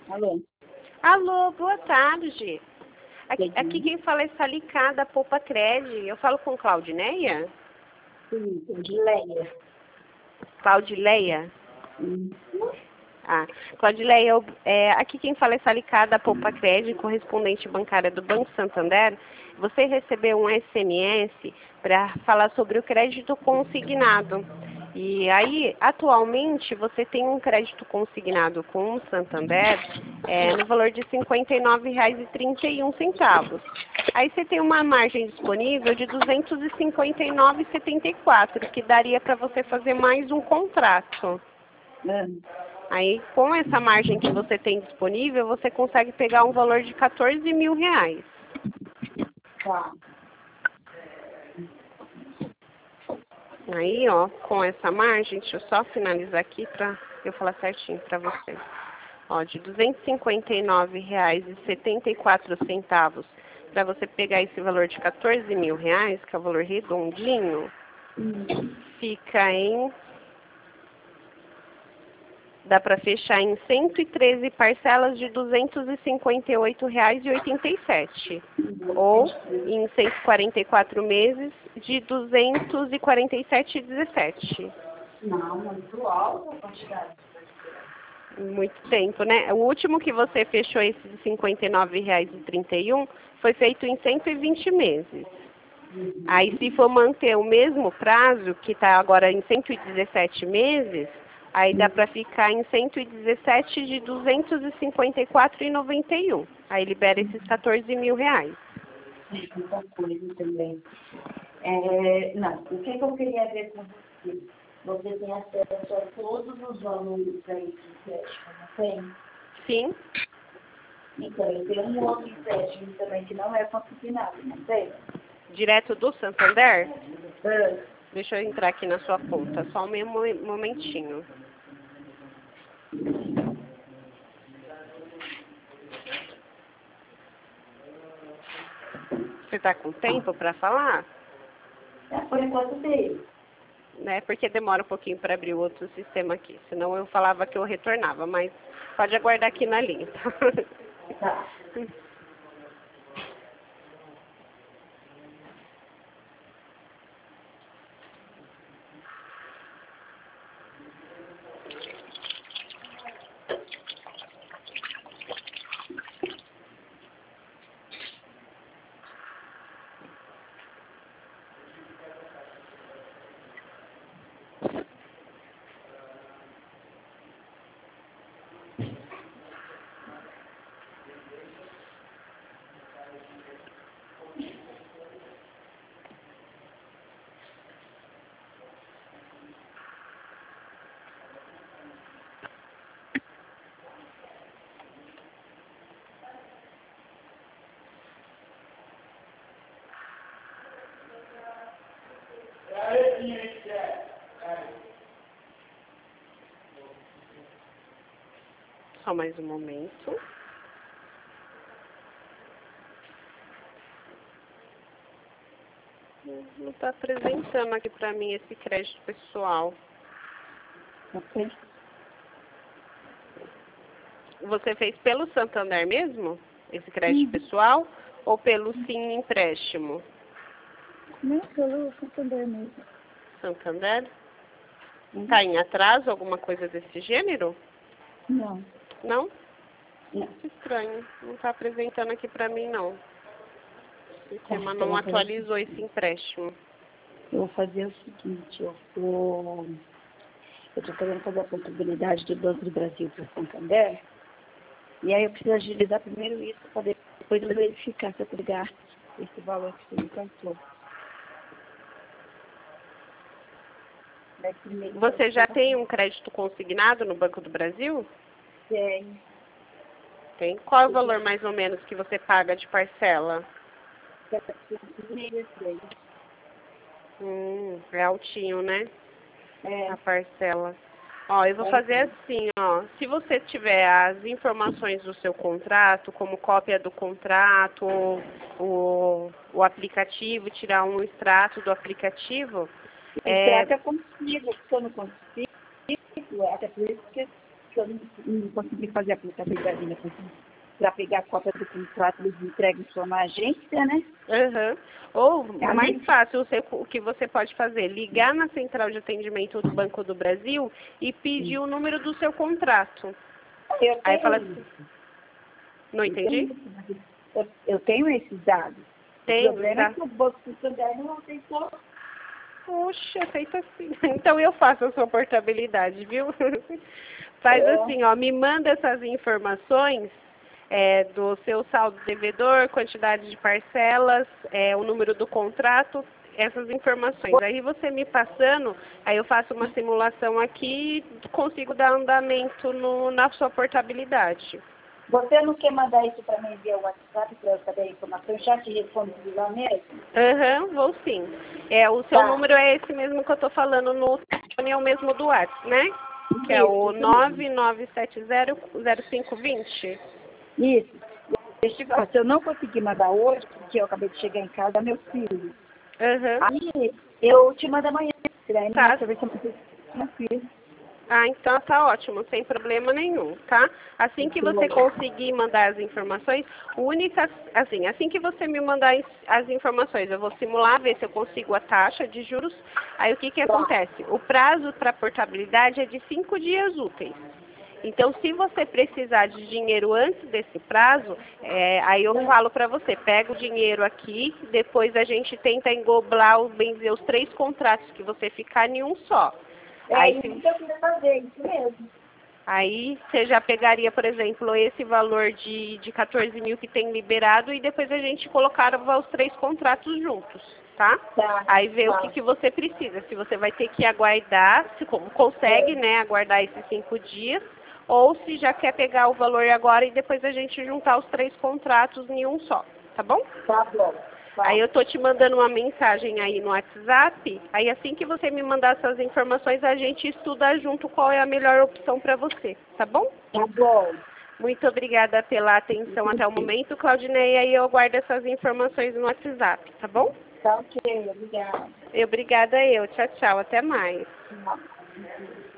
Alô? Alô, boa tarde. Aqui Sim. quem fala é Salicá, da Poupa Cred. Eu falo com Claudineia? Sim, de Leia. Claudileia? Ah, Claudileia, aqui quem fala é Salicá, da Poupa Cred, correspondente bancária do Banco Santander. Você recebeu um SMS para falar sobre o crédito consignado. E aí, atualmente, você tem um crédito consignado com o Santander no valor de R$ 59,31. Aí você tem uma margem disponível de R$ 259,74, que daria para você fazer mais um contrato. Aí, com essa margem que você tem disponível, você consegue pegar um valor de R$ 14 mil. Tá. Aí, ó, com essa margem, deixa eu só finalizar aqui para eu falar certinho para você. Ó, de R$ 259,74 para você pegar esse valor de R$ 14 mil, que é o valor redondinho, fica em... Dá para fechar em 113 parcelas de R$ 258,87. Ou em 144 meses de R$ 247,17. Não, muito alta a quantidade. Muito tempo, né? O último que você fechou, esse de R$ 59,31, foi feito em 120 meses. Aí, se for manter o mesmo prazo, que está agora em 117 meses, aí dá para ficar em 117 de R$ 254,91. Aí libera esses R$ 14 mil. Muita coisa também. Não, o que eu queria ver com você? Você tem acesso a todos os valores aí de empréstimo, não tem? Sim. Então, eu tenho um outro empréstimo também que não é consignado, não tem? Direto do Santander? Ah, Deixa eu entrar aqui na sua conta, só um momentinho. Você está com tempo para falar? por enquanto tem. Né? Porque demora um pouquinho para abrir o outro sistema aqui. Senão eu falava que eu retornava, mas pode aguardar aqui na linha, tá? Tá. Só mais um momento. Não está apresentando aqui para mim esse crédito pessoal. Ok. Você fez pelo Santander mesmo? Esse crédito pessoal? Ou pelo Sim Empréstimo? Não, pelo Santander mesmo. Santander? Está em atraso, alguma coisa desse gênero? Não. Não? Não. Que estranho. Não está apresentando aqui para mim, não. O sistema não Então, atualizou esse empréstimo. eu vou fazer o seguinte, eu estou querendo fazer a contabilidade do Banco do Brasil para o Santander, e aí eu preciso agilizar primeiro isso para depois eu verificar se eu pegar esse valor que você me contou. Mas primeiro Você já tem um crédito consignado no Banco do Brasil? tem. Tem. Qual é o valor mais ou menos que você paga de parcela? É altinho, né? A parcela. Ó, eu vou fazer assim, ó. Se você tiver as informações do seu contrato, como cópia do contrato, o aplicativo, tirar um extrato do aplicativo. Extrato eu consigo, se eu não consigo, até por isso que que eu não consegui fazer a portabilidade para pegar a cópia do contrato, eles entregam só na agência, né? Uhum. Ou, mais fácil, o que você pode fazer, ligar na central de atendimento do Banco do Brasil e pedir o número do seu contrato. Aí fala assim, não entendi? Eu tenho esses dados. Tem, o problema é que o Banco do Brasil não tem só... Poxa, feito assim. Então eu faço a sua portabilidade, viu? Faz assim, ó, me manda essas informações do seu saldo devedor, quantidade de parcelas, o número do contrato, essas informações. Aí você me passando, aí eu faço uma simulação aqui e consigo dar andamento na sua portabilidade. Você não quer mandar isso para mim via WhatsApp para eu saber a informação? Eu já te respondo de lá mesmo? Vou sim. O seu número é esse mesmo que eu estou falando no telefone, é o mesmo do WhatsApp, né? Que é o 99700520. Isso. Se eu não conseguir mandar hoje, porque eu acabei de chegar em casa, é meu filho. Aí eu te mando amanhã. Tá. Pra ver se eu meu filho. Ah, então tá ótimo, sem problema nenhum, tá? Assim que você conseguir mandar as informações, assim que você me mandar as informações, eu vou simular, ver se eu consigo a taxa de juros. Aí o que acontece? O prazo para portabilidade é de 5 dias úteis. Então, se você precisar de dinheiro antes desse prazo, aí eu falo para você, pega o dinheiro aqui, depois a gente tenta engoblar, benzer os 3 contratos que você ficar em um só. Isso que eu queria fazer, isso mesmo. Aí você já pegaria, por exemplo, esse valor de 14 mil que tem liberado e depois a gente colocava os 3 contratos juntos, tá? Aí vê o que você precisa. Se você vai ter que aguardar, se consegue, né, aguardar esses 5 dias, ou se já quer pegar o valor agora e depois a gente juntar os 3 contratos em um só, tá bom? Tá bom. Aí eu tô te mandando uma mensagem aí no WhatsApp, aí assim que você me mandar essas informações, a gente estuda junto qual é a melhor opção para você, tá bom? Tá bom. Muito obrigada pela atenção até o momento, Claudinei, aí eu aguardo essas informações no WhatsApp, tá bom? Tá ok, obrigada. Obrigada eu, tchau, tchau, até mais. Tchau.